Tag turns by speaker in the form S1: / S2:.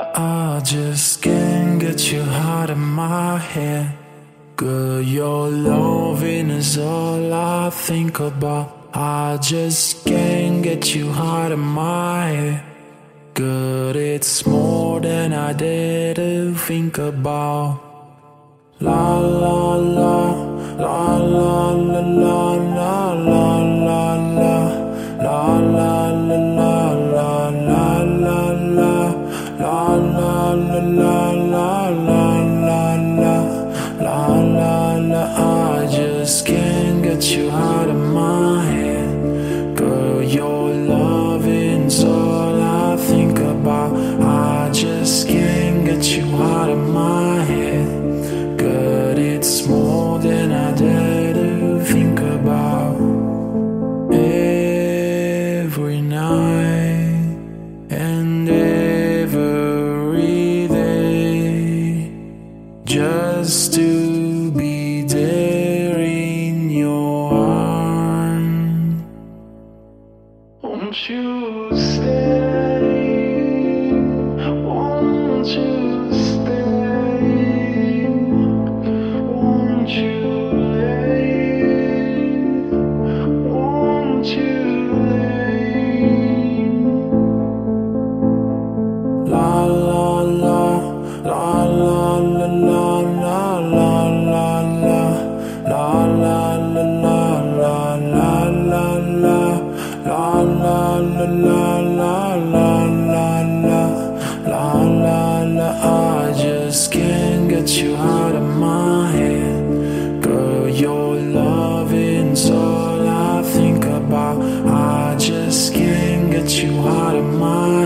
S1: I just can't get you out of my head. Girl, your loving is all I think about. I just can't get you out of my head. Girl, it's more than I dare to think about. La la la, la la la la la la la la, la la la la la la la la, la la la la la la la la la. I just can't get you out of my head. Girl, your loving's all I think about. I just can't get you out of my head. Girl, it's more than I dare to think about. Every night and every day, just to be there in your arms. Won't you stay? Won't you stay? Won't you leave? Won't you leave? La la la, la la la la la la la la, la la la la la la la la, la la la la la la la la. I just can't get you out of my head. Girl, your loving's all I think about. I just can't get you out of my